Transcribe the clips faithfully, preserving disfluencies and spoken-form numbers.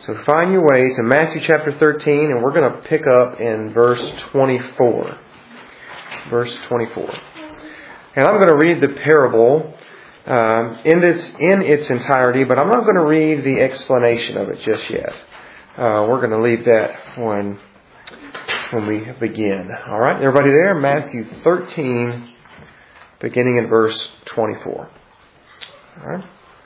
So find your way to Matthew chapter thirteen, and we're going to pick up in verse twenty-four. Verse twenty-four. And I'm going to read the parable um, in, its, in its entirety, but I'm not going to read the explanation of it just yet. Uh, we're going to leave that when, when we begin. All right, everybody there? Matthew thirteen, beginning in verse twenty-four. All right.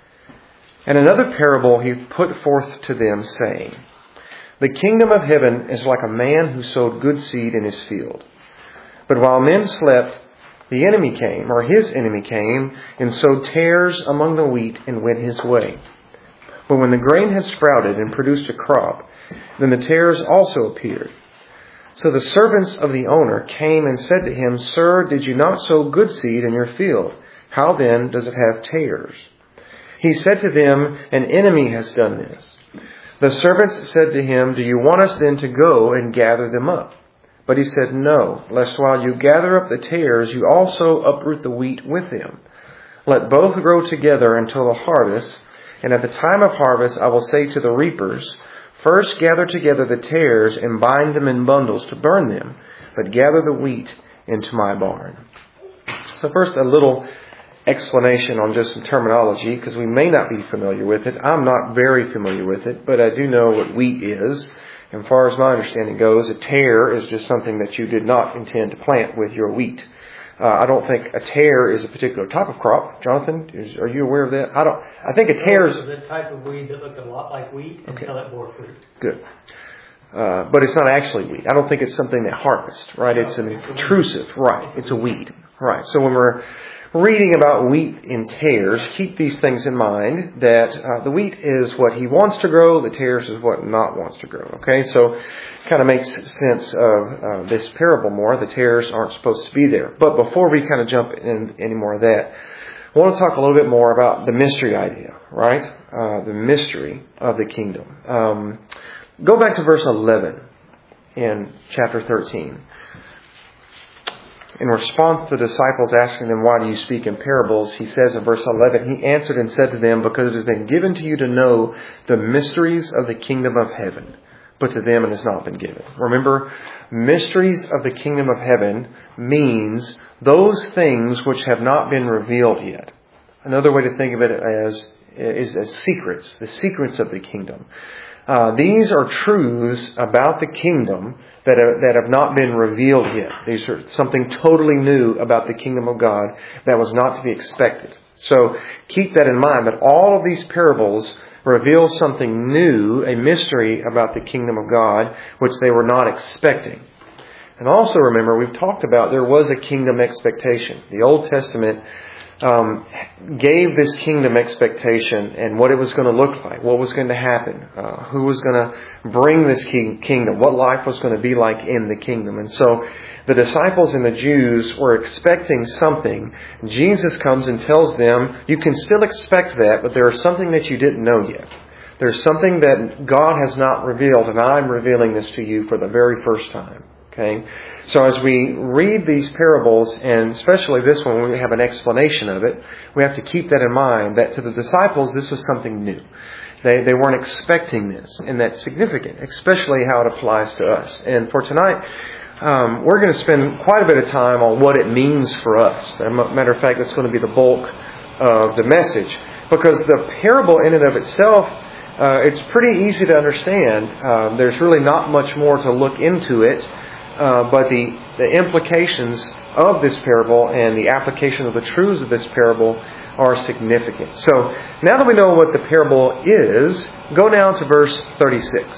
And another parable he put forth to them, saying, The kingdom of heaven is like a man who sowed good seed in his field. But while men slept, the enemy came, or his enemy came, and sowed tares among the wheat and went his way. But when the grain had sprouted and produced a crop, then the tares also appeared. So the servants of the owner came and said to him, Sir, did you not sow good seed in your field? How then does it have tares? He said to them, An enemy has done this. The servants said to him, Do you want us then to go and gather them up? But he said, No, lest while you gather up the tares, you also uproot the wheat with them. Let both grow together until the harvest, and at the time of harvest I will say to the reapers, First gather together the tares and bind them in bundles to burn them, but gather the wheat into my barn. So first a little explanation on just some terminology, because we may not be familiar with it. I'm not very familiar with it, but I do know what wheat is. And as far as my understanding goes, a tare is just something that you did not intend to plant with your wheat. Uh, I don't think a tare is a particular type of crop. Jonathan, is, are you aware of that? I don't. I think a tare is the type of weed that looked a lot like wheat okay. until it bore fruit. Good. Uh, but it's not actually wheat. I don't think it's something that harvests, right? It's an intrusive, right? It's a weed, right? So when we're reading about wheat in tares, keep these things in mind, that uh, the wheat is what he wants to grow, the tares is what not wants to grow. Okay, so kind of makes sense of uh, this parable more. The tares aren't supposed to be there. But before we kind of jump in any more of that, I want to talk a little bit more about the mystery idea, right? Uh, the mystery of the kingdom. Um, go back to verse eleven in chapter thirteen. In response to the disciples asking them, Why do you speak in parables? He says in verse eleven, He answered and said to them, Because it has been given to you to know the mysteries of the kingdom of heaven, but to them it has not been given. Remember, mysteries of the kingdom of heaven means those things which have not been revealed yet. Another way to think of it as is as secrets, the secrets of the kingdom. Uh, these are truths about the kingdom that are, that have not been revealed yet. These are something totally new about the kingdom of God that was not to be expected. So keep that in mind, that all of these parables reveal something new, a mystery about the kingdom of God, which they were not expecting. And also remember, we've talked about there was a kingdom expectation. The Old Testament Um, gave this kingdom expectation and what it was going to look like, what was going to happen, uh, who was going to bring this king- kingdom, what life was going to be like in the kingdom. And so the disciples and the Jews were expecting something. Jesus comes and tells them, you can still expect that, but there is something that you didn't know yet. There's something that God has not revealed, and I'm revealing this to you for the very first time. Okay, so as we read these parables, and especially this one, when we have an explanation of it, we have to keep that in mind, that to the disciples, this was something new. They they weren't expecting this, and that's significant, especially how it applies to us. And for tonight, um, we're going to spend quite a bit of time on what it means for us. As a matter of fact, that's going to be the bulk of the message, because the parable in and of itself, uh, it's pretty easy to understand. Um, there's really not much more to look into it. Uh, but the, the implications of this parable and the application of the truths of this parable are significant. So now that we know what the parable is, go down to verse thirty-six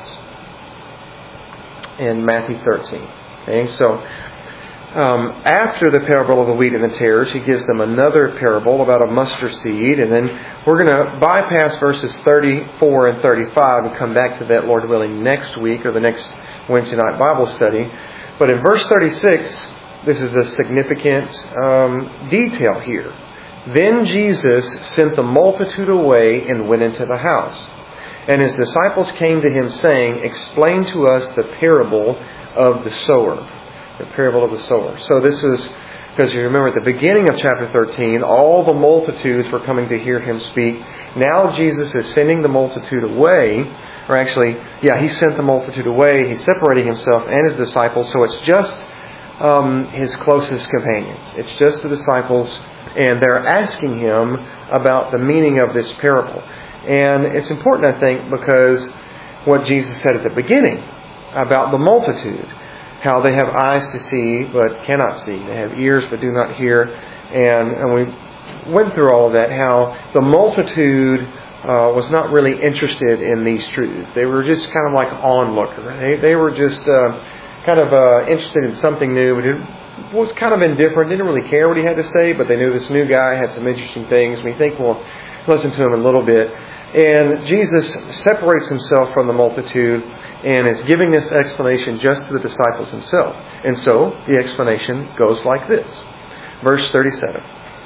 in Matthew thirteen. Okay, so um, after the parable of the wheat and the tares, he gives them another parable about a mustard seed, and then we're going to bypass verses thirty-four and thirty-five and come back to that, Lord willing, next week or the next Wednesday night Bible study. But in verse thirty-six, this is a significant um, detail here. Then Jesus sent the multitude away and went into the house. And his disciples came to him saying, Explain to us the parable of the sower. The parable of the sower. So this is, because you remember at the beginning of chapter thirteen, all the multitudes were coming to hear him speak. Now Jesus is sending the multitude away, or actually, yeah, He sent the multitude away. He's separating Himself and His disciples, so it's just um, His closest companions. It's just the disciples, and they're asking Him about the meaning of this parable. And it's important, I think, because what Jesus said at the beginning about the multitude, how they have eyes to see but cannot see. They have ears but do not hear. And, and we went through all of that, how the multitude uh, was not really interested in these truths. They were just kind of like onlooker. They, they were just uh, kind of uh, interested in something new, but it was kind of indifferent. Didn't really care what he had to say, but they knew this new guy had some interesting things. We think we'll listen to him a little bit. And Jesus separates Himself from the multitude and is giving this explanation just to the disciples Himself. And so the explanation goes like this. Verse thirty-seven.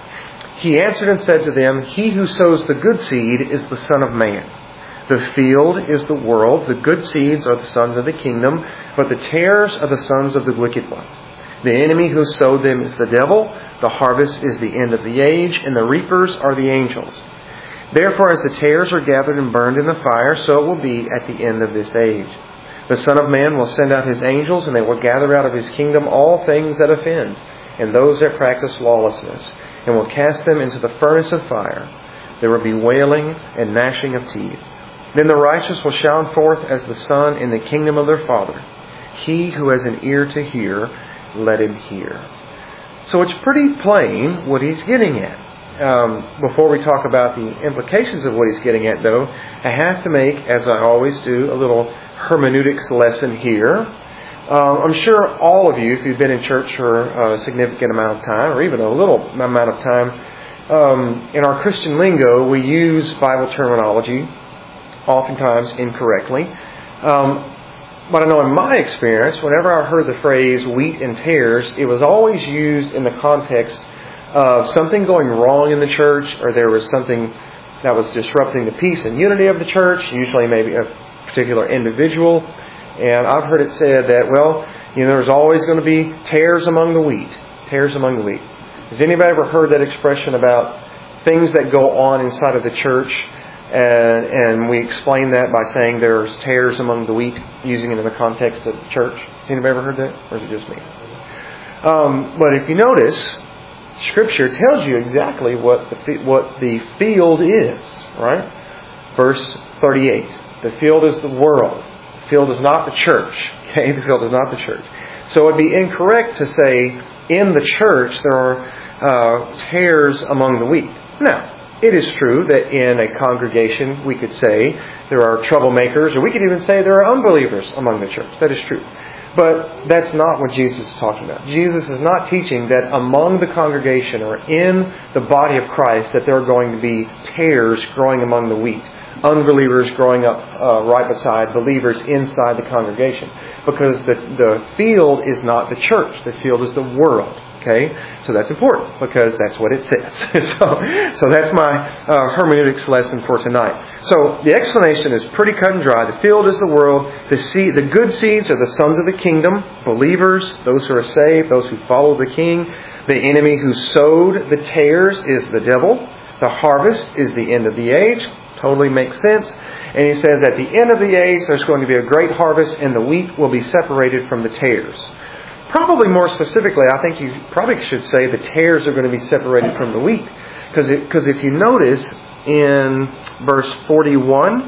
He answered and said to them, He who sows the good seed is the Son of Man. The field is the world. The good seeds are the sons of the kingdom, but the tares are the sons of the wicked one. The enemy who sowed them is the devil. The harvest is the end of the age, and the reapers are the angels. Therefore, as the tares are gathered and burned in the fire, so it will be at the end of this age. The Son of Man will send out His angels, and they will gather out of His kingdom all things that offend, and those that practice lawlessness, and will cast them into the furnace of fire. There will be wailing and gnashing of teeth. Then the righteous will shine forth as the sun in the kingdom of their Father. He who has an ear to hear, let him hear. So it's pretty plain what He's getting at. Um, before we talk about the implications of what He's getting at, though, I have to make, as I always do, a little hermeneutics lesson here. Um, I'm sure all of you, if you've been in church for a significant amount of time, or even a little amount of time, um, in our Christian lingo, we use Bible terminology, oftentimes incorrectly. Um, but I know in my experience, whenever I heard the phrase wheat and tares, it was always used in the context of something going wrong in the church, or there was something that was disrupting the peace and unity of the church, usually maybe a particular individual. And I've heard it said that, well, you know, there's always going to be tares among the wheat. Tares among the wheat. Has anybody ever heard that expression about things that go on inside of the church? And, and we explain that by saying there's tares among the wheat, using it in the context of the church. Has anybody ever heard that? Or is it just me? Um, but if you notice, Scripture tells you exactly what the what the field is, right? Verse thirty-eight. The field is the world. The field is not the church. Okay, the field is not the church. So it'd be incorrect to say in the church there are uh, tares among the wheat. Now, it is true that in a congregation we could say there are troublemakers, or we could even say there are unbelievers among the church. That is true. But that's not what Jesus is talking about. Jesus is not teaching that among the congregation or in the body of Christ that there are going to be tares growing among the wheat, unbelievers growing up uh, right beside believers inside the congregation. Because the, the field is not the church. The field is the world. Okay, so that's important because that's what it says. so, so that's my uh, hermeneutics lesson for tonight. So the explanation is pretty cut and dry. The field is the world. The seed, the good seeds are the sons of the kingdom, believers, those who are saved, those who follow the King. The enemy who sowed the tares is the devil. The harvest is the end of the age. Totally makes sense. And he says at the end of the age, there's going to be a great harvest, and the wheat will be separated from the tares. Probably more specifically, I think you probably should say the tares are going to be separated from the wheat. Because because if you notice in verse forty-one,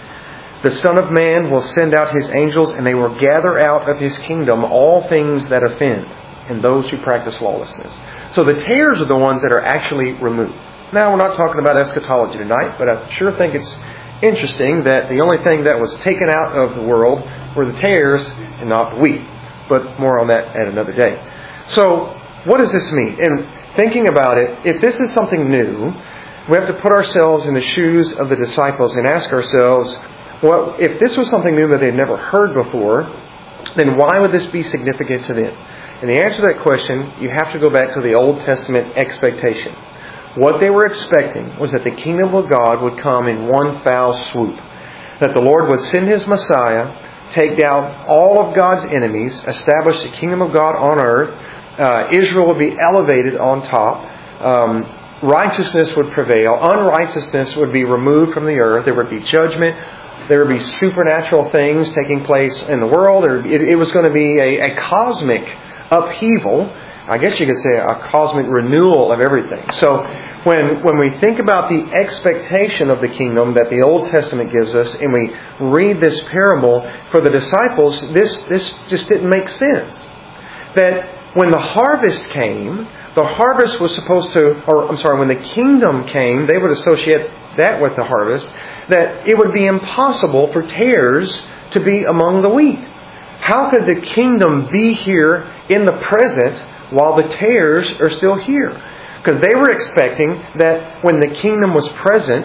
the Son of Man will send out His angels, and they will gather out of His kingdom all things that offend, and those who practice lawlessness. So the tares are the ones that are actually removed. Now, we're not talking about eschatology tonight, but I sure think it's interesting that the only thing that was taken out of the world were the tares and not the wheat. But more on that at another day. So, what does this mean? And thinking about it, if this is something new, we have to put ourselves in the shoes of the disciples and ask ourselves, well, if this was something new that they'd never heard before, then why would this be significant to them? And the answer to that question, you have to go back to the Old Testament expectation. What they were expecting was that the kingdom of God would come in one foul swoop. That the Lord would send His Messiah, take down all of God's enemies, establish the kingdom of God on earth. Uh, Israel will be elevated on top. Um, righteousness would prevail. Unrighteousness would be removed from the earth. There would be judgment. There would be supernatural things taking place in the world. It, it was going to be a, a cosmic upheaval. I guess you could say a cosmic renewal of everything. So when when we think about the expectation of the kingdom that the Old Testament gives us, and we read this parable for the disciples, this this just didn't make sense. That when the harvest came, the harvest was supposed to, or I'm sorry, when the kingdom came, they would associate that with the harvest, that it would be impossible for tares to be among the wheat. How could the kingdom be here in the present while the tares are still here? Because they were expecting that when the kingdom was present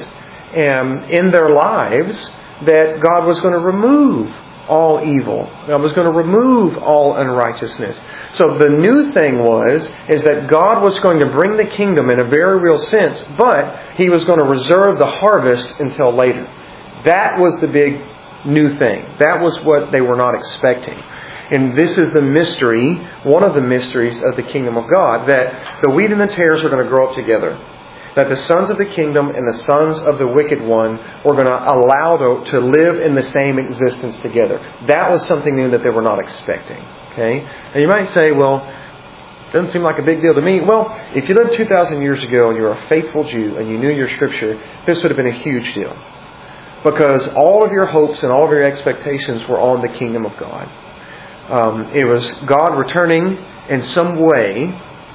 um, in their lives, that God was going to remove all evil. God was going to remove all unrighteousness. So the new thing was, is that God was going to bring the kingdom in a very real sense, but He was going to reserve the harvest until later. That was the big new thing. That was what they were not expecting. And this is the mystery, one of the mysteries of the kingdom of God, that the wheat and the tares are going to grow up together. That the sons of the kingdom and the sons of the wicked one were going to allow to, to live in the same existence together. That was something new that they were not expecting. Okay? And you might say, well, it doesn't seem like a big deal to me. Well, if you lived two thousand years ago and you were a faithful Jew and you knew your Scripture, this would have been a huge deal. Because all of your hopes and all of your expectations were on the kingdom of God. Um, it was God returning in some way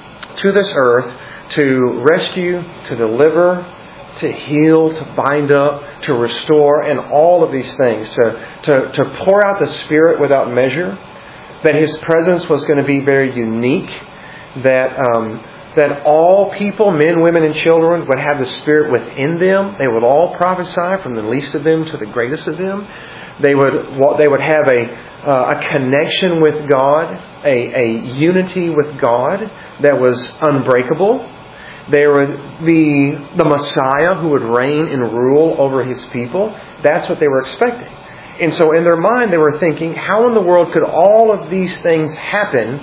to this earth to rescue, to deliver, to heal, to bind up, to restore, and all of these things. To, to, to pour out the Spirit without measure. That His presence was going to be very unique. That um, that all people, men, women, and children, would have the Spirit within them. They would all prophesy, from the least of them to the greatest of them. They would they would have a uh, a connection with God, a, a unity with God that was unbreakable. There would be the Messiah who would reign and rule over His people. That's what they were expecting. And so in their mind they were thinking, how in the world could all of these things happen,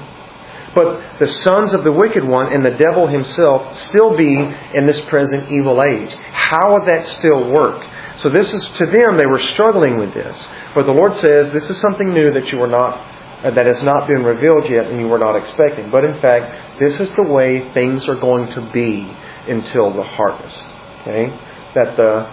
but the sons of the wicked one and the devil himself still be in this present evil age? How would that still work? So this is, to them, they were struggling with this. But the Lord says, this is something new that you were not, uh, that has not been revealed yet and you were not expecting. But in fact, this is the way things are going to be until the harvest. Okay? That the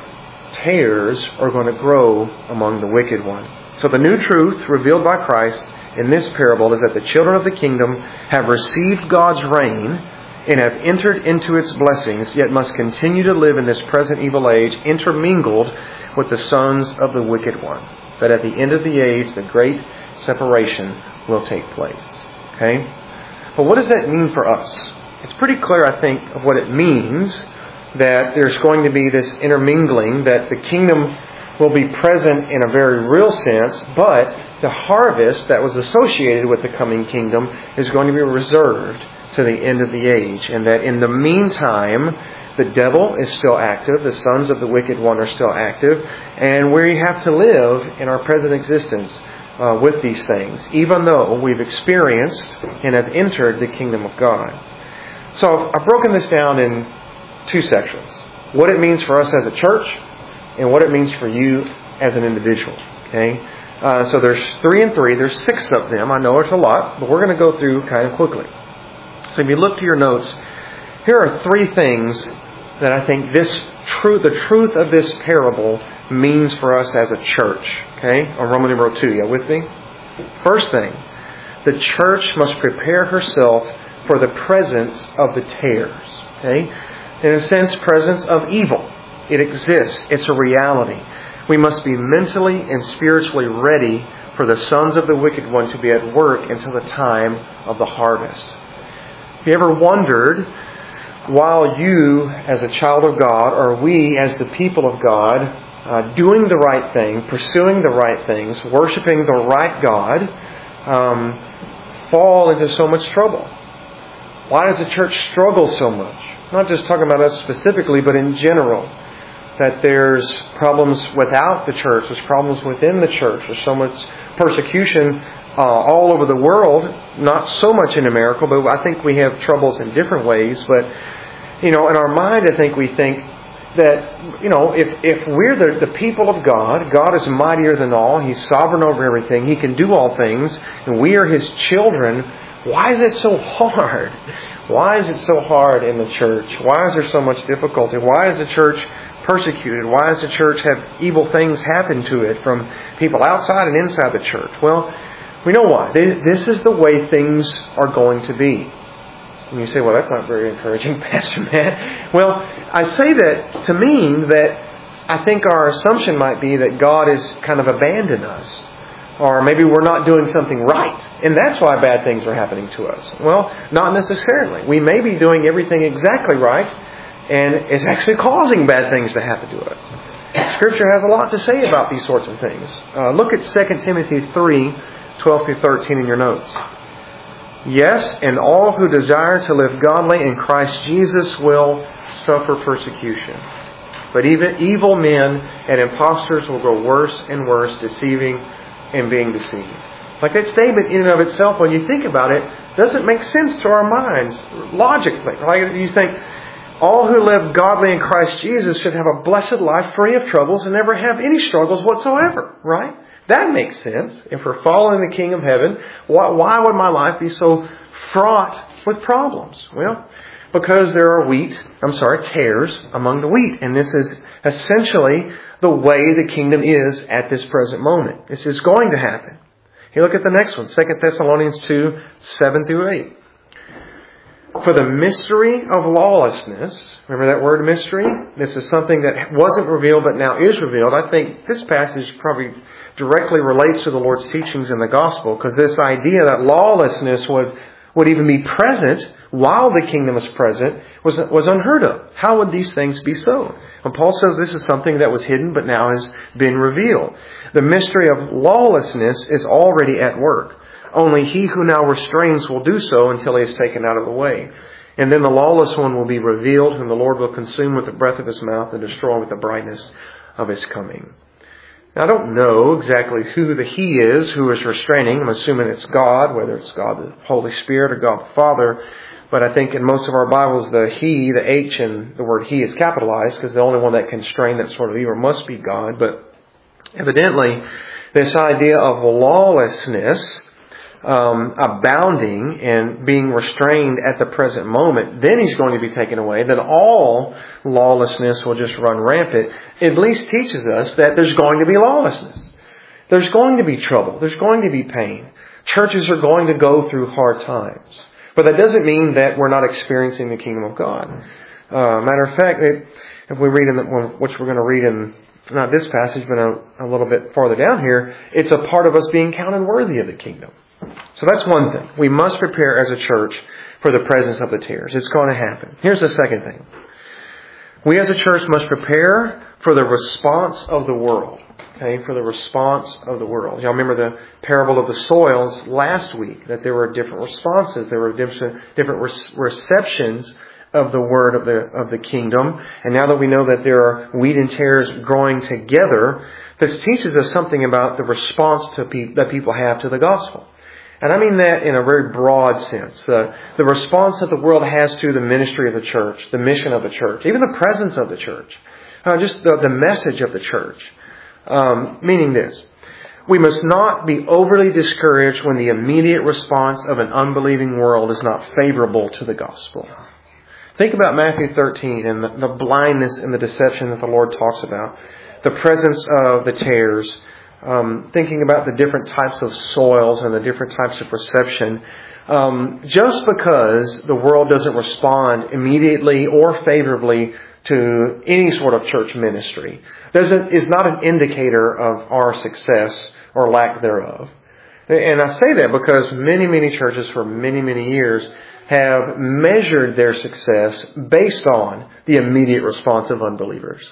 tares are going to grow among the wicked one. So the new truth revealed by Christ in this parable is that the children of the kingdom have received God's reign and have entered into its blessings, yet must continue to live in this present evil age, intermingled with the sons of the wicked one. That at the end of the age, the great separation will take place. Okay? But what does that mean for us? It's pretty clear, I think, of what it means, that there's going to be this intermingling, that the kingdom will be present in a very real sense, but the harvest that was associated with the coming kingdom is going to be reserved to the end of the age. And that in the meantime, the devil is still active, the sons of the wicked one are still active, and we have to live in our present existence uh, with these things, even though we've experienced and have entered the kingdom of God. So I've broken this down in two sections. What it means for us as a church, and what it means for you as an individual. Okay? Uh, so there's three and three. There's six of them. I know it's a lot, but we're going to go through kind of quickly. So if you look to your notes, here are three things that I think this truth, the truth of this parable means for us as a church. Okay? On Roman numeral two. You with me? First thing, the church must prepare herself for the presence of the tares. Okay? In a sense, presence of evil. It exists. It's a reality. We must be mentally and spiritually ready for the sons of the wicked one to be at work until the time of the harvest. Have you ever wondered, while you as a child of God, or we as the people of God, uh, doing the right thing, pursuing the right things, worshiping the right God, um, fall into so much trouble? Why does the church struggle so much? Not just talking about us specifically, but in general. That there's problems without the church, there's problems within the church. There's so much persecution uh, all over the world, not so much in America, but I think we have troubles in different ways. But you know, in our mind, I think we think that, you know, if, if we're the, the people of God, God is mightier than all. He's sovereign over everything. He can do all things. And we are His children. Why is it so hard? Why is it so hard in the church? Why is there so much difficulty? Why is the church persecuted? Why does the church have evil things happen to it from people outside and inside the church? Well, we know why. This is the way things are going to be. And you say, well, that's not very encouraging, Pastor Matt. Well, I say that to mean that I think our assumption might be that God has kind of abandoned us. Or maybe we're not doing something right. And that's why bad things are happening to us. Well, not necessarily. We may be doing everything exactly right, and it's actually causing bad things to happen to us. Scripture has a lot to say about these sorts of things. Uh, look at Second Timothy three, twelve through thirteen in your notes. Yes, and all who desire to live godly in Christ Jesus will suffer persecution. But even evil men and impostors will grow worse and worse, deceiving and being deceived. Like that statement in and of itself, when you think about it, doesn't make sense to our minds logically. Like you think, all who live godly in Christ Jesus should have a blessed life free of troubles and never have any struggles whatsoever, right? That makes sense. If we're following the King of Heaven, why, why would my life be so fraught with problems? Well, because there are wheat, I'm sorry, tares among the wheat. And this is essentially the way the kingdom is at this present moment. This is going to happen. Here, look at the next one, Second Thessalonians two, seven through eight. For the mystery of lawlessness, remember that word mystery? This is something that wasn't revealed but now is revealed. I think this passage probably directly relates to the Lord's teachings in the gospel, because this idea that lawlessness would, would even be present while the kingdom is present was, was unheard of. How would these things be so? When Paul says this is something that was hidden but now has been revealed. The mystery of lawlessness is already at work. Only he who now restrains will do so until he is taken out of the way. And then the lawless one will be revealed, whom the Lord will consume with the breath of His mouth and destroy with the brightness of His coming. Now, I don't know exactly who the he is who is restraining. I'm assuming it's God, whether it's God the Holy Spirit or God the Father. But I think in most of our Bibles, the he, the H, and the word he is capitalized, because the only one that can restrain that sort of evil must be God. But evidently, this idea of lawlessness Um, abounding and being restrained at the present moment, then He's going to be taken away, then all lawlessness will just run rampant, at least teaches us that there's going to be lawlessness. There's going to be trouble. There's going to be pain. Churches are going to go through hard times. But that doesn't mean that we're not experiencing the kingdom of God. Uh, matter of fact, if we read in the, which we're going to read in not this passage, but a, a little bit farther down here, it's a part of us being counted worthy of the kingdom. So that's one thing. We must prepare as a church for the presence of the tares. It's going to happen. Here's the second thing. We as a church must prepare for the response of the world. Okay, for the response of the world. Y'all remember the parable of the soils last week, that there were different responses. There were different, different receptions of the word of the, of the kingdom. And now that we know that there are wheat and tares growing together, this teaches us something about the response to pe- that people have to the gospel. And I mean that in a very broad sense. The, the response that the world has to the ministry of the church, the mission of the church, even the presence of the church, uh, just the, the message of the church. Um, meaning this, we must not be overly discouraged when the immediate response of an unbelieving world is not favorable to the gospel. Think about Matthew thirteen and the, the blindness and the deception that the Lord talks about. The presence of the tares. Um, thinking about the different types of soils and the different types of reception. Um, just because the world doesn't respond immediately or favorably to any sort of church ministry doesn't is not an indicator of our success or lack thereof. And I say that because many, many churches for many, many years have measured their success based on the immediate response of unbelievers.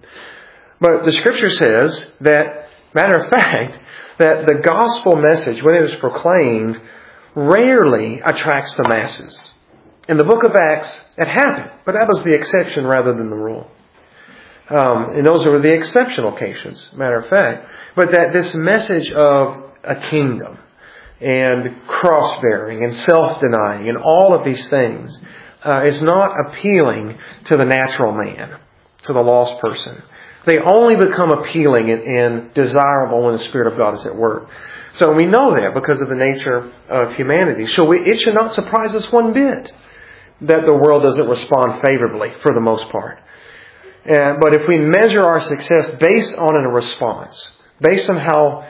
But the Scripture says that, matter of fact, that the gospel message, when it is proclaimed, rarely attracts the masses. In the book of Acts, it happened, but that was the exception rather than the rule. Um, and those were the exceptional cases, matter of fact. But that this message of a kingdom and cross-bearing and self-denying and all of these things uh, is not appealing to the natural man, to the lost person. They only become appealing and, and desirable when the Spirit of God is at work. So we know that because of the nature of humanity. So we, it should not surprise us one bit that the world doesn't respond favorably for the most part. Uh, but if we measure our success based on a response, based on how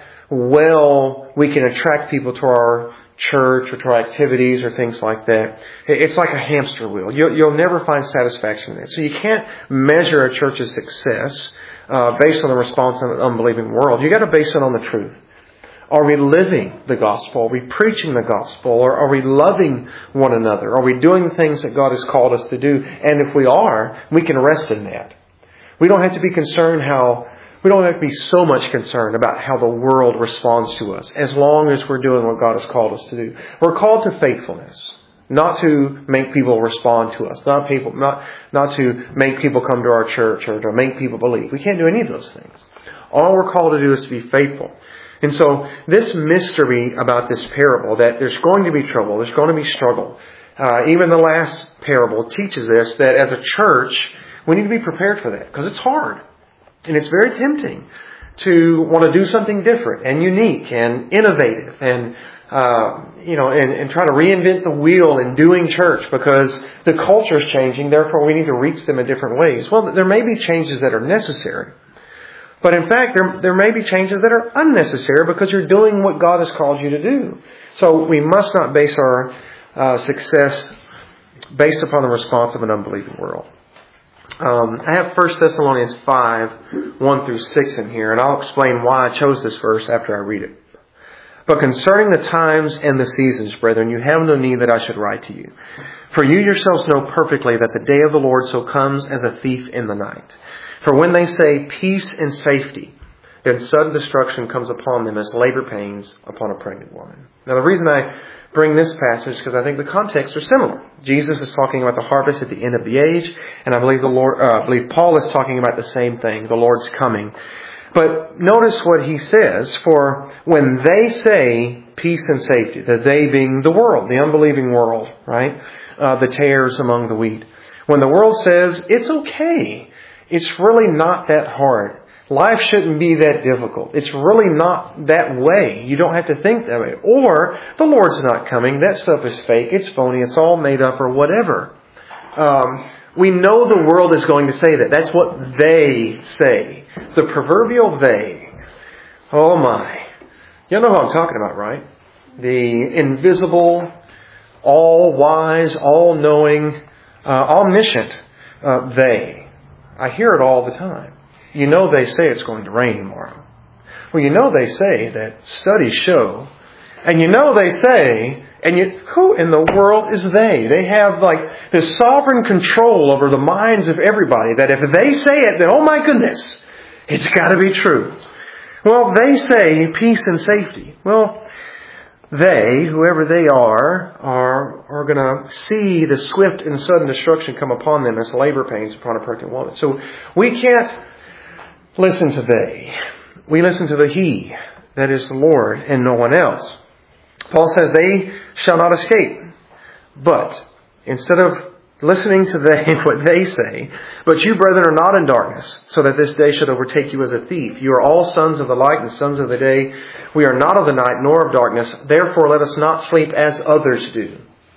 well we can attract people to our church or to our activities or things like that, it's like a hamster wheel. You'll, you'll never find satisfaction in it. So you can't measure a church's success uh, based on the response of an unbelieving world. You've got to base it on the truth. Are we living the gospel? Are we preaching the gospel? Or are we loving one another? Are we doing the things that God has called us to do? And if we are, we can rest in that. We don't have to be concerned how, we don't have to be so much concerned about how the world responds to us, as long as we're doing what God has called us to do. We're called to faithfulness, not to make people respond to us, not people, not, not to make people come to our church or to make people believe. We can't do any of those things. All we're called to do is to be faithful. And so this mystery about this parable, that there's going to be trouble, there's going to be struggle. Uh, even the last parable teaches us that as a church, we need to be prepared for that, because it's hard. And it's very tempting to want to do something different and unique and innovative and, uh, you know, and, and try to reinvent the wheel in doing church because the culture is changing. Therefore, we need to reach them in different ways. Well, there may be changes that are necessary. But in fact, there, there may be changes that are unnecessary because you're doing what God has called you to do. So we must not base our uh, success based upon the response of an unbelieving world. Um, I have First Thessalonians five, one through six in here, and I'll explain why I chose this verse after I read it. But concerning the times and the seasons, brethren, you have no need that I should write to you. For you yourselves know perfectly that the day of the Lord so comes as a thief in the night. For when they say peace and safety, then sudden destruction comes upon them as labor pains upon a pregnant woman. Now the reason I bring this passage is because I think the contexts are similar. Jesus is talking about the harvest at the end of the age, and I believe the Lord, uh, I believe Paul is talking about the same thing, the Lord's coming. But notice what he says, for when they say peace and safety, the they being the world, the unbelieving world, right? Uh, the tares among the wheat. When the world says it's okay, it's really not that hard. Life shouldn't be that difficult. It's really not that way. You don't have to think that way. Or the Lord's not coming. That stuff is fake. It's phony. It's all made up or whatever. Um, we know the world is going to say that. That's what they say. The proverbial they. Oh my. You know what I'm talking about, right? The invisible, all-wise, all-knowing, uh, omniscient uh, they. I hear it all the time. You know they say it's going to rain tomorrow. Well, you know they say that studies show. And you know they say, and you, who in the world is they? They have like this sovereign control over the minds of everybody that if they say it, then oh my goodness, it's got to be true. Well, they say peace and safety. Well, they, whoever they are, are, are going to see the swift and sudden destruction come upon them as labor pains upon a pregnant woman. So we can't listen to they. We listen to the He, that is the Lord, and no one else. Paul says they shall not escape. But instead of listening to they, what they say, but you, brethren, are not in darkness, so that this day should overtake you as a thief. You are all sons of the light and sons of the day. We are not of the night nor of darkness. Therefore let us not sleep as others do,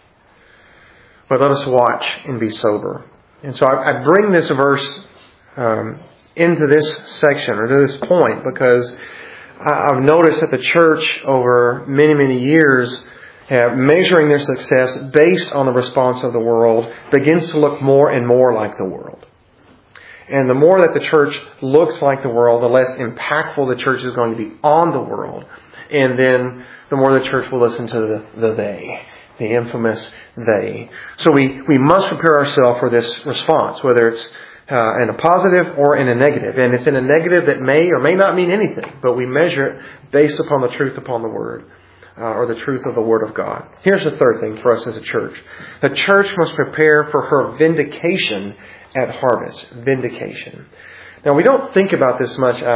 but let us watch and be sober. And so I, I bring this verse um, into this section or to this point because I've noticed that the church over many, many years have measuring their success based on the response of the world begins to look more and more like the world. And the more that the church looks like the world, the less impactful the church is going to be on the world. And then the more the church will listen to the, the they, the infamous they. So we, we must prepare ourselves for this response, whether it's Uh, in a positive or in a negative. And it's in a negative that may or may not mean anything, but we measure it based upon the truth upon the Word, uh, or the truth of the Word of God. Here's the third thing for us as a church. The church must prepare for her vindication at harvest. Vindication. Now, we don't think about this much. I,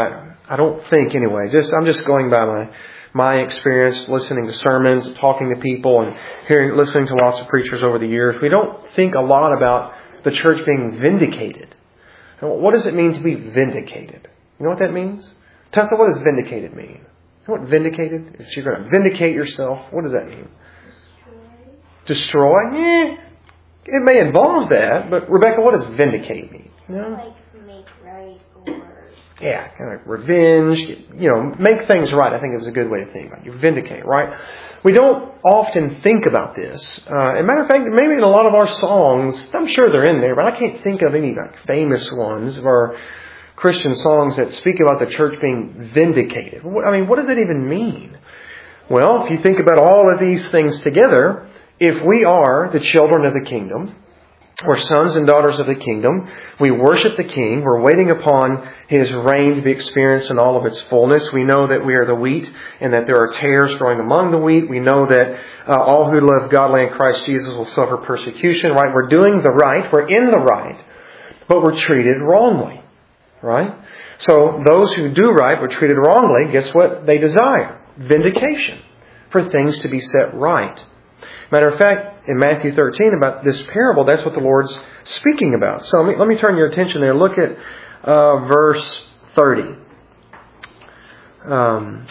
I don't think anyway. Just I'm just going by my my experience, listening to sermons, talking to people, and hearing, listening to lots of preachers over the years. We don't think a lot about the church being vindicated. What does it mean to be vindicated? You know what that means? Tessa, what does vindicated mean? You know what vindicated is? You're going to vindicate yourself. What does that mean? Destroy? Destroy? Eh, it may involve that, but Rebecca, what does vindicate mean? You know? Like make right or... Yeah, kind of revenge, you know, make things right, I think is a good way to think about it. You vindicate, right? We don't often think about this. Uh, as a matter of fact, maybe in a lot of our songs, I'm sure they're in there, but I can't think of any like famous ones of our Christian songs that speak about the church being vindicated. I mean, what does that even mean? Well, if you think about all of these things together, if we are the children of the kingdom, we're sons and daughters of the kingdom. We worship the King. We're waiting upon His reign to be experienced in all of its fullness. We know that we are the wheat and that there are tares growing among the wheat. We know that uh, all who live godly in Christ Jesus will suffer persecution, right? We're doing the right. We're in the right, but we're treated wrongly, right? So those who do right were treated wrongly. Guess what they desire? Vindication, for things to be set right. Matter of fact, in Matthew thirteen, about this parable, that's what the Lord's speaking about. So let me, let me turn your attention there. Look at uh, verse thirty. Um,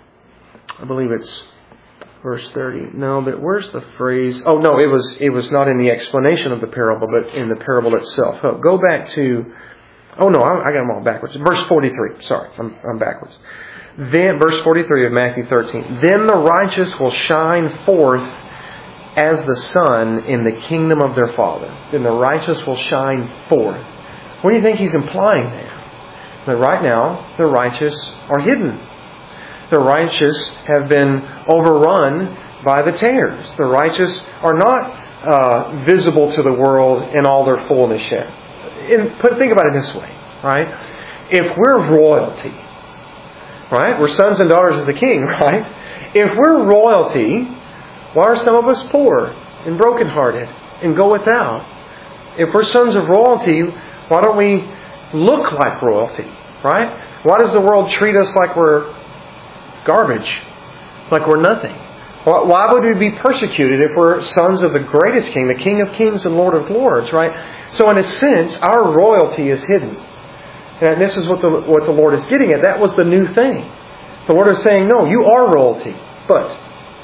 I believe it's verse thirty. No, but where's the phrase? Oh, no, it was it was not in the explanation of the parable, but in the parable itself. Oh, go back to... Oh, no, I, I got them all backwards. Verse forty-three. Sorry, I'm, I'm backwards. Then, verse forty-three of Matthew thirteen. Then the righteous will shine forth as the sun in the kingdom of their Father. Then the righteous will shine forth. What do you think he's implying there? That right now, the righteous are hidden. The righteous have been overrun by the tares. The righteous are not uh, visible to the world in all their fullness yet. In, put, think about it this way, right? If we're royalty, right? We're sons and daughters of the King, right? If we're royalty, why are some of us poor and brokenhearted and go without? If we're sons of royalty, why don't we look like royalty, right? Why does the world treat us like we're garbage, like we're nothing? Why would we be persecuted if we're sons of the greatest King, the King of Kings and Lord of Lords, right? So in a sense, our royalty is hidden. And this is what the, what the Lord is getting at. That was the new thing. The Lord is saying, no, you are royalty, but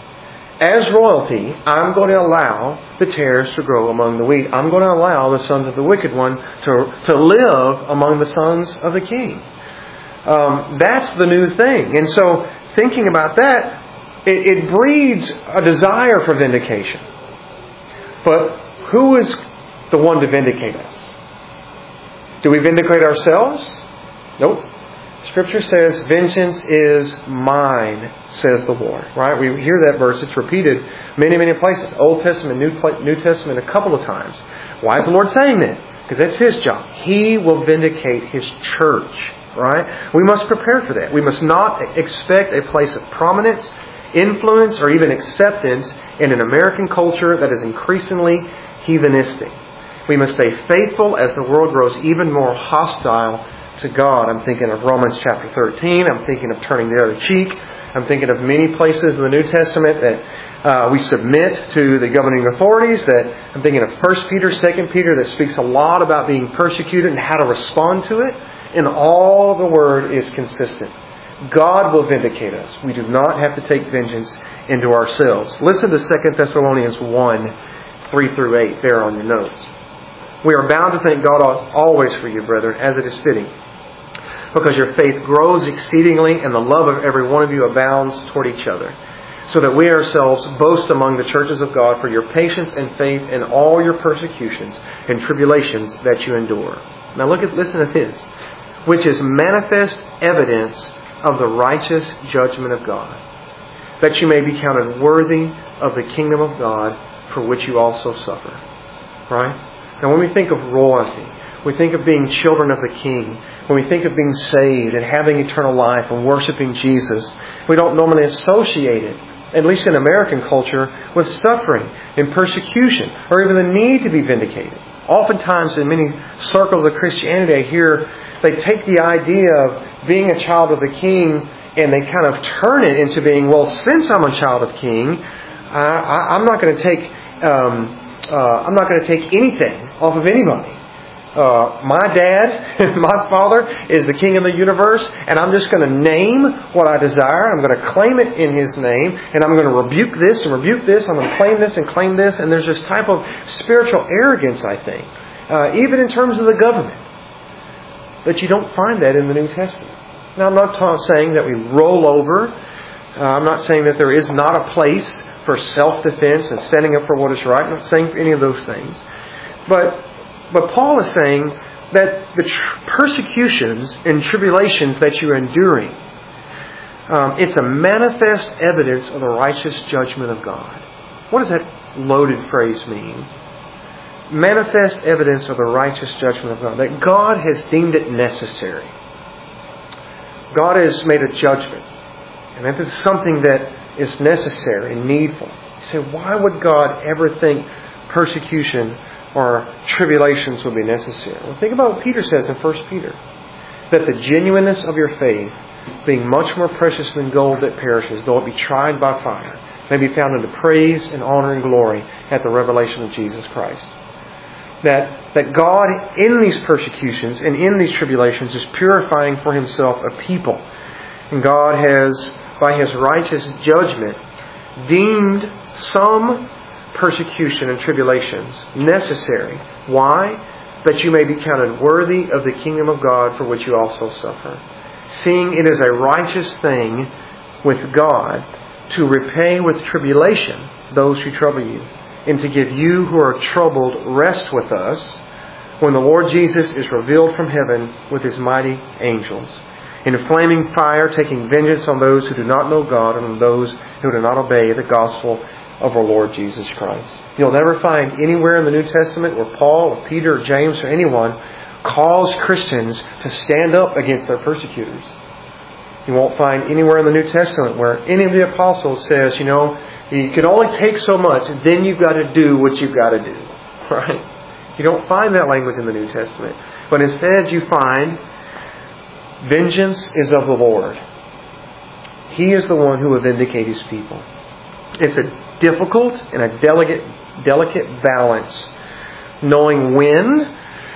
as royalty, I'm going to allow the tares to grow among the wheat. I'm going to allow the sons of the wicked one to, to live among the sons of the King. Um, that's the new thing. And so, thinking about that, it, it breeds a desire for vindication. But who is the one to vindicate us? Do we vindicate ourselves? Nope. Scripture says, vengeance is mine, says the Lord. Right? We hear that verse. It's repeated many, many places. Old Testament, New, New Testament a couple of times. Why is the Lord saying that? Because that's His job. He will vindicate His church. Right? We must prepare for that. We must not expect a place of prominence, influence, or even acceptance in an American culture that is increasingly heathenistic. We must stay faithful as the world grows even more hostile to God. I'm thinking of Romans chapter thirteen. I'm thinking of turning the other cheek. I'm thinking of many places in the New Testament that uh, we submit to the governing authorities. That I'm thinking of First Peter, Second Peter, that speaks a lot about being persecuted and how to respond to it. And all the Word is consistent. God will vindicate us. We do not have to take vengeance into ourselves. Listen to Second Thessalonians one, three through eight there on your notes. We are bound to thank God always for you, brethren, as it is fitting, because your faith grows exceedingly and the love of every one of you abounds toward each other, so that we ourselves boast among the churches of God for your patience and faith in all your persecutions and tribulations that you endure. Now look at, listen to this, which is manifest evidence of the righteous judgment of God, that you may be counted worthy of the kingdom of God for which you also suffer. Right? Now when we think of royalty, we think of being children of the King. When we think of being saved and having eternal life and worshiping Jesus, we don't normally associate it, at least in American culture, with suffering and persecution or even the need to be vindicated. oftentimes in many circles of Christianity, I hear they take the idea of being a child of the King and they kind of turn it into being, well, since I'm a child of King, I, I, I'm not going to take um, uh, I'm not going to take anything off of anybody. Uh, my dad, my father, is the King of the universe, and I'm just going to name what I desire. I'm going to claim it in His name, and I'm going to rebuke this and rebuke this. I'm going to claim this and claim this. And there's this type of spiritual arrogance, I think, uh, even in terms of the government, that you don't find that in the New Testament. Now, I'm not ta- saying that we roll over. Uh, I'm not saying that there is not a place for self-defense and standing up for what is right. I'm not saying any of those things. But But Paul is saying that the tr- persecutions and tribulations that you're enduring, um, it's a manifest evidence of the righteous judgment of God. What does that loaded phrase mean? Manifest evidence of the righteous judgment of God. That God has deemed it necessary. God has made a judgment. And that is something that is necessary and needful. You say, why would God ever think persecution or tribulations would be necessary? Well, think about what Peter says in First Peter. That the genuineness of your faith, being much more precious than gold that perishes, though it be tried by fire, may be found unto praise and honor and glory at the revelation of Jesus Christ. That, that God, in these persecutions and in these tribulations, is purifying for Himself a people. And God has, by His righteous judgment, deemed some persecution and tribulations necessary. Why? That you may be counted worthy of the kingdom of God, for which you also suffer. Seeing it is a righteous thing with God to repay with tribulation those who trouble you, and to give you who are troubled rest with us when the Lord Jesus is revealed from heaven with His mighty angels, in a flaming fire, taking vengeance on those who do not know God and on those who do not obey the gospel of our Lord Jesus Christ. You'll never find anywhere in the New Testament where Paul or Peter or James or anyone calls Christians to stand up against their persecutors. You won't find anywhere in the New Testament where any of the apostles says, you know, you can only take so much, and then you've got to do what you've got to do. Right? You don't find that language in the New Testament. But instead you find, vengeance is of the Lord. He is the one who will vindicate His people. It's a difficult and a delicate, delicate balance, knowing when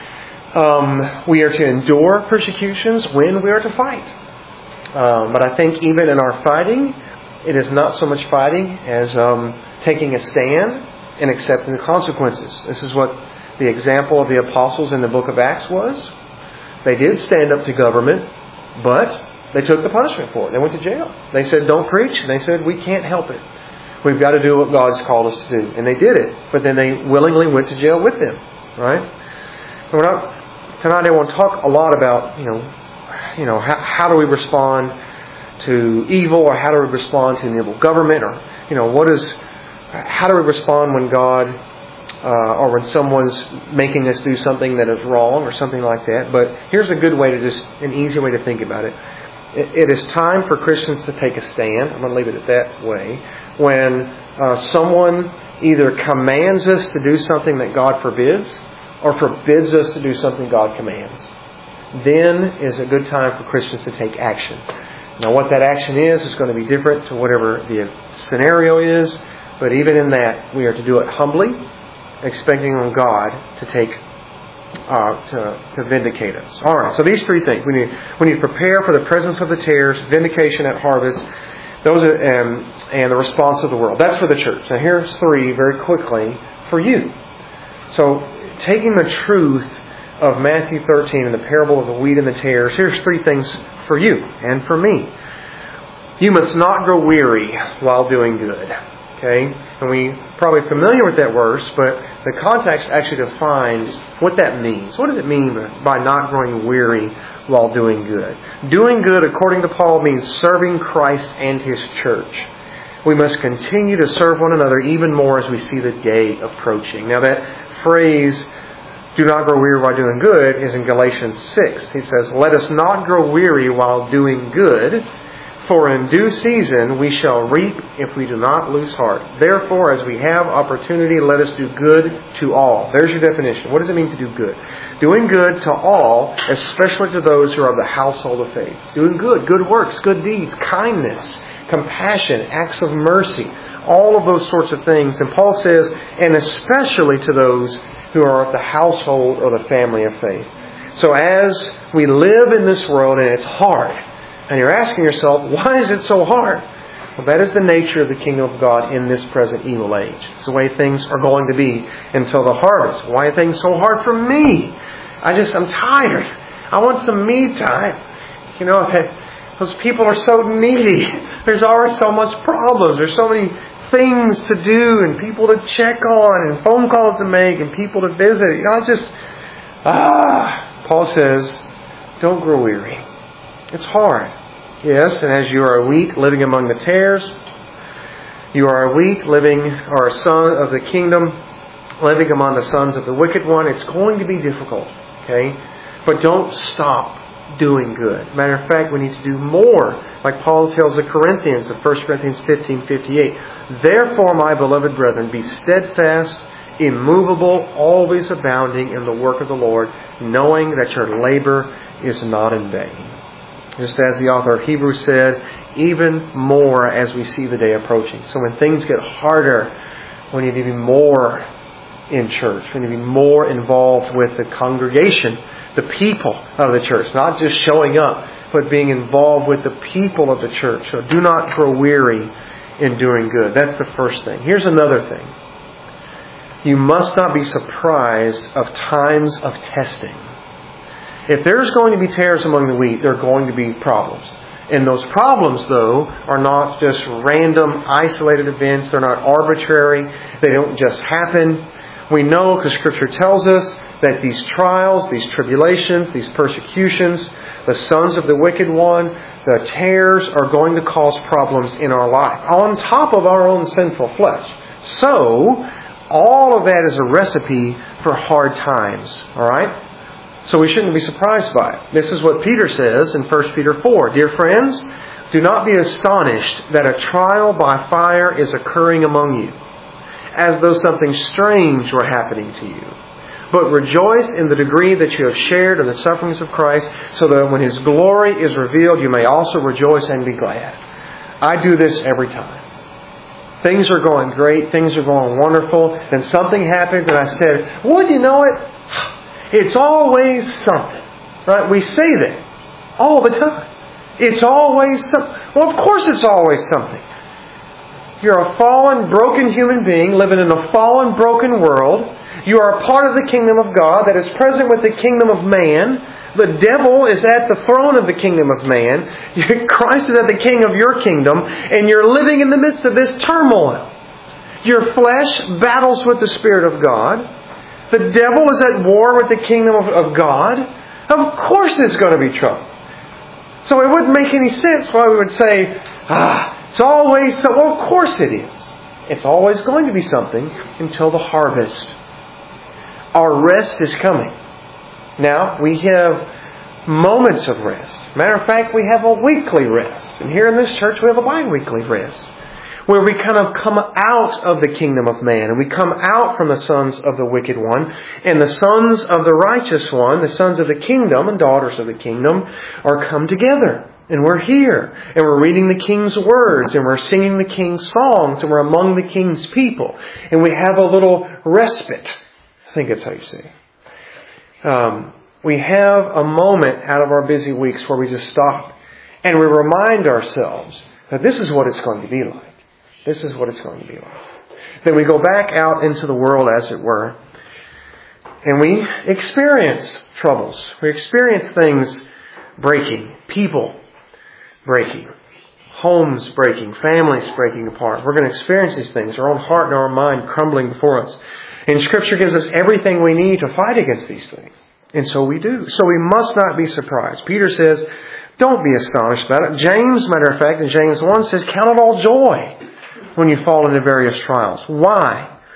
um, we are to endure persecutions, when we are to fight. Um, but I think even in our fighting, it is not so much fighting as um, taking a stand and accepting the consequences. This is what the example of the apostles in the book of Acts was. They did stand up to government, but they took the punishment for it. They went to jail. They said, don't preach. And they said, we can't help it. We've got to do what God's called us to do. And they did it. But then they willingly went to jail with them. Right? And we're not, tonight I want to talk a lot about, you know, you know, how, how do we respond to evil, or how do we respond to an evil government, or, you know, what is, how do we respond when God, uh, or when someone's making us do something that is wrong, or something like that. But here's a good way to just, an easy way to think about it. It, it is time for Christians to take a stand. I'm going to leave it at that way. When uh, someone either commands us to do something that God forbids, or forbids us to do something God commands, then is a good time for Christians to take action. Now, what that action is is going to be different to whatever the scenario is, but even in that, we are to do it humbly, expecting on God to take uh, to to vindicate us. All right. So these three things: we need we need to prepare for the presence of the tares, vindication at harvest, those are, um, and the response of the world. That's for the church. Now, here's three very quickly for you. So, taking the truth of Matthew thirteen and the parable of the wheat and the tares, here's three things for you and for me. You must not grow weary while doing good. Okay? And we're probably familiar with that verse, but the context actually defines what that means. What does it mean by not growing weary while doing good? Doing good, according to Paul, means serving Christ and His church. We must continue to serve one another even more as we see the day approaching. Now that phrase, do not grow weary while doing good, is in Galatians six. He says, let us not grow weary while doing good, For in due season we shall reap if we do not lose heart. Therefore, as we have opportunity, let us do good to all. There's your definition. What does it mean to do good? Doing good to all, especially to those who are of the household of faith. Doing good, good works, good deeds, kindness, compassion, acts of mercy. All of those sorts of things. And Paul says, and especially to those who are of the household or the family of faith. So as we live in this world and it's hard, and you're asking yourself, why is it so hard? Well, that is the nature of the kingdom of God in this present evil age. It's the way things are going to be until the harvest. Why are things so hard for me? I just, I'm tired. I want some me time. You know, those people are so needy. There's always so much problems. There's so many things to do and people to check on and phone calls to make and people to visit. You know, I just, ah, Paul says, don't grow weary. It's hard. Yes, and as you are a wheat living among the tares, you are a wheat living, or a son of the kingdom, living among the sons of the wicked one. It's going to be difficult, okay? But don't stop doing good. Matter of fact, we need to do more. Like Paul tells the Corinthians in First Corinthians fifteen fifty-eight. Therefore, my beloved brethren, be steadfast, immovable, always abounding in the work of the Lord, knowing that your labor is not in vain. Just as the author of Hebrews said, even more as we see the day approaching. So when things get harder, we need to be more in church. We need to be more involved with the congregation, the people of the church. Not just showing up, but being involved with the people of the church. So do not grow weary in doing good. That's the first thing. Here's another thing. You must not be surprised of times of testing. If there's going to be tares among the wheat, there are going to be problems. And those problems, though, are not just random, isolated events. They're not arbitrary. They don't just happen. We know, because Scripture tells us, that these trials, these tribulations, these persecutions, the sons of the wicked one, the tares are going to cause problems in our life, on top of our own sinful flesh. So, all of that is a recipe for hard times. All right? So we shouldn't be surprised by it. This is what Peter says in First Peter four. Dear friends, do not be astonished that a trial by fire is occurring among you, as though something strange were happening to you. But rejoice in the degree that you have shared in the sufferings of Christ, so that when His glory is revealed, you may also rejoice and be glad. I do this every time. Things are going great. Things are going wonderful. Then something happens and I said, wouldn't you know it? It's always something. Right? We say that all the time. It's always something. Well, of course it's always something. You're a fallen, broken human being living in a fallen, broken world. You are a part of the kingdom of God that is present with the kingdom of man. The devil is at the throne of the kingdom of man. Christ is at the king of your kingdom. And you're living in the midst of this turmoil. Your flesh battles with the Spirit of God. The devil is at war with the kingdom of, of God. Of course there's going to be trouble. So it wouldn't make any sense why we would say, ah, it's always so. Well, of course it is. It's always going to be something until the harvest. Our rest is coming. Now, we have moments of rest. Matter of fact, we have a weekly rest. And here in this church, we have a bi-weekly rest, where we kind of come out of the kingdom of man, and we come out from the sons of the wicked one, and the sons of the righteous one, the sons of the kingdom and daughters of the kingdom, are come together. And we're here, and we're reading the king's words, and we're singing the king's songs, and we're among the king's people. And we have a little respite. I think that's how you say it. Um, we have a moment out of our busy weeks where we just stop, and we remind ourselves that this is what it's going to be like. This is what it's going to be like. Then we go back out into the world, as it were, and we experience troubles. We experience things breaking, people breaking, homes breaking, families breaking apart. We're going to experience these things, our own heart and our mind crumbling before us. And Scripture gives us everything we need to fight against these things. And so we do. So we must not be surprised. Peter says, don't be astonished about it. James, matter of fact, in James one says, count it all joy when you fall into various trials. Why?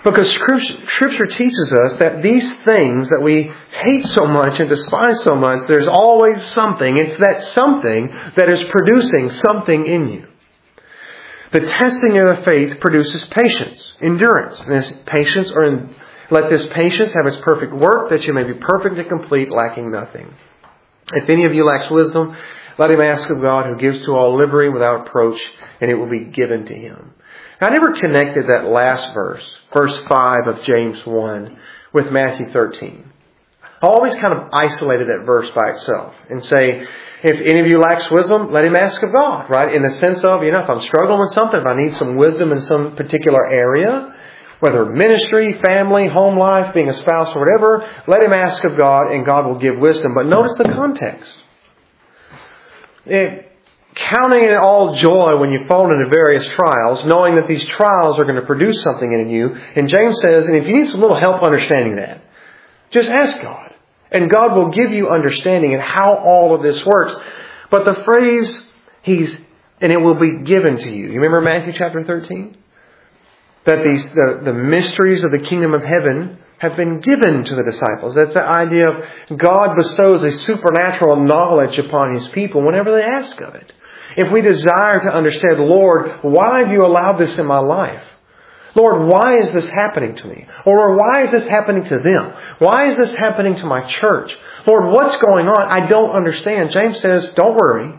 Because Scripture teaches us that these things that we hate so much and despise so much, there's always something. It's that something that is producing something in you. The testing of the faith produces patience, endurance. And this patience, or in, let this patience have its perfect work, that you may be perfect and complete, lacking nothing. If any of you lacks wisdom, let him ask of God, who gives to all liberally without reproach, and it will be given to him. I never connected that last verse, verse five of James one, with Matthew thirteen. I always kind of isolated that verse by itself and say, if any of you lacks wisdom, let him ask of God, right? In the sense of, you know, if I'm struggling with something, if I need some wisdom in some particular area, whether ministry, family, home life, being a spouse or whatever, let him ask of God and God will give wisdom. But notice the context. It, counting it all joy when you fall into various trials, knowing that these trials are going to produce something in you. And James says, and if you need some little help understanding that, just ask God. And God will give you understanding in how all of this works. But the phrase, He's, and it will be given to you. You remember Matthew chapter thirteen? That these, the, the mysteries of the kingdom of heaven have been given to the disciples. That's the idea of God bestows a supernatural knowledge upon His people whenever they ask of it. If we desire to understand, Lord, why have you allowed this in my life? Lord, why is this happening to me? Or why is this happening to them? Why is this happening to my church? Lord, what's going on? I don't understand. James says, don't worry.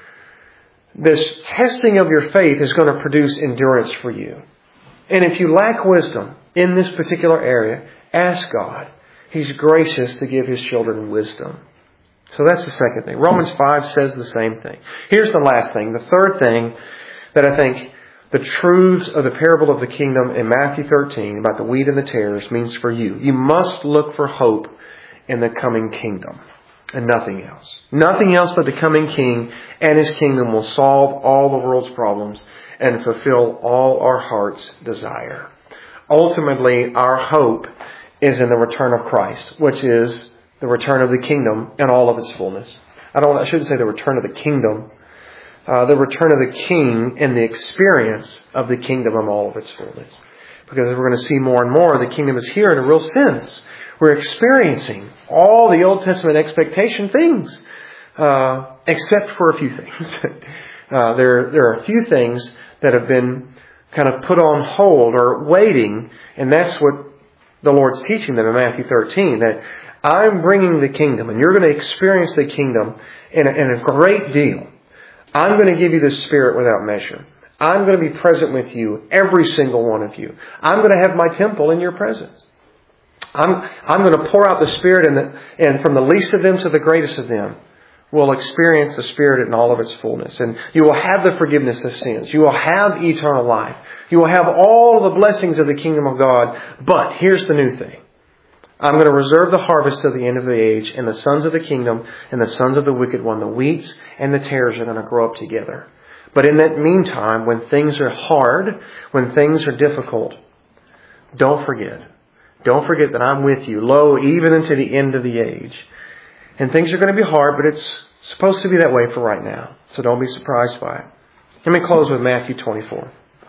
This testing of your faith is going to produce endurance for you. And if you lack wisdom in this particular area, ask God. He's gracious to give His children wisdom. So that's the second thing. Romans five says the same thing. Here's the last thing. The third thing that I think the truths of the parable of the kingdom in Matthew thirteen about the wheat and the tares means for you. You must look for hope in the coming kingdom and nothing else. Nothing else but the coming king and His kingdom will solve all the world's problems and fulfill all our heart's desire. Ultimately, our hope is in the return of Christ, which is the return of the kingdom in all of its fullness. I don't. I shouldn't say the return of the kingdom. Uh, the return of the King and the experience of the kingdom in all of its fullness. Because we're going to see more and more, the kingdom is here in a real sense. We're experiencing all the Old Testament expectation things, uh, except for a few things. uh, there, there are a few things that have been kind of put on hold or waiting, and that's what the Lord's teaching them in Matthew thirteen, that I'm bringing the kingdom, and you're going to experience the kingdom in a, in a great deal. I'm going to give you the Spirit without measure. I'm going to be present with you, every single one of you. I'm going to have my temple in your presence. I'm, I'm going to pour out the Spirit, and, the, and from the least of them to the greatest of them will experience the Spirit in all of its fullness. And you will have the forgiveness of sins. You will have eternal life. You will have all the blessings of the kingdom of God. But here's the new thing. I'm going to reserve the harvest to the end of the age, and the sons of the kingdom and the sons of the wicked one, the wheats and the tares, are going to grow up together. But in that meantime, when things are hard, when things are difficult, don't forget. Don't forget that I'm with you, lo, even unto the end of the age. And things are going to be hard, but it's supposed to be that way for right now. So don't be surprised by it. Let me close with Matthew twenty-four.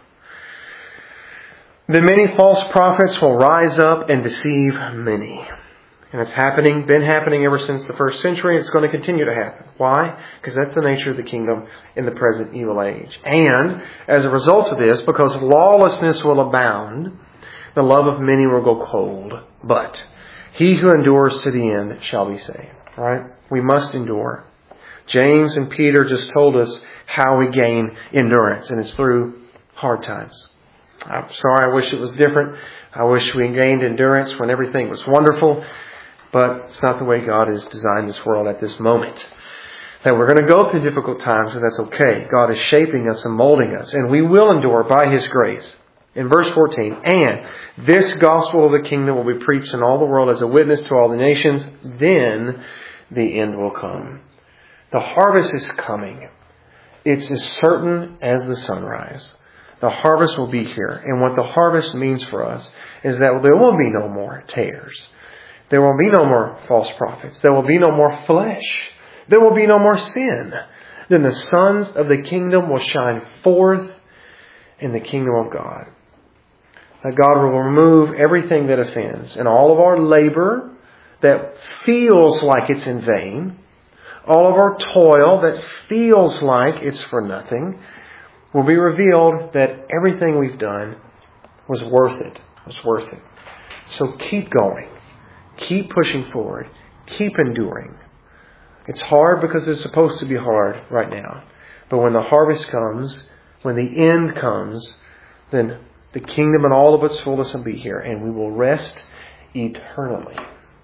The many false prophets will rise up and deceive many. And it's happening, been happening ever since the first century. It's going to continue to happen. Why? Because that's the nature of the kingdom in the present evil age. And as a result of this, because lawlessness will abound, the love of many will go cold. But he who endures to the end shall be saved. Right? We must endure. James and Peter just told us how we gain endurance, and it's through hard times. I'm sorry, I wish it was different. I wish we gained endurance when everything was wonderful. But it's not the way God has designed this world at this moment. That we're going to go through difficult times, and that's okay. God is shaping us and molding us, and we will endure by His grace. In verse fourteen, and this gospel of the kingdom will be preached in all the world as a witness to all the nations. Then the end will come. The harvest is coming. It's as certain as the sunrise. The harvest will be here. And what the harvest means for us is that there will be no more tares. There will be no more false prophets. There will be no more flesh. There will be no more sin. Then the sons of the kingdom will shine forth in the kingdom of God. That God will remove everything that offends, and all of our labor that feels like it's in vain, all of our toil that feels like it's for nothing, will be revealed that everything we've done was worth it. Was worth it. So keep going. Keep pushing forward. Keep enduring. It's hard because it's supposed to be hard right now. But when the harvest comes, when the end comes, then the kingdom and all of its fullness will be here, and we will rest eternally.